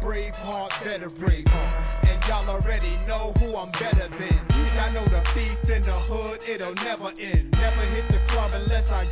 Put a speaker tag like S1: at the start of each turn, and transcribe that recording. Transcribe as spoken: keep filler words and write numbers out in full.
S1: brave heart, better brave heart. And y'all already know who I'm better than. I know the beef in the hood, it'll never end. Never hit the club unless I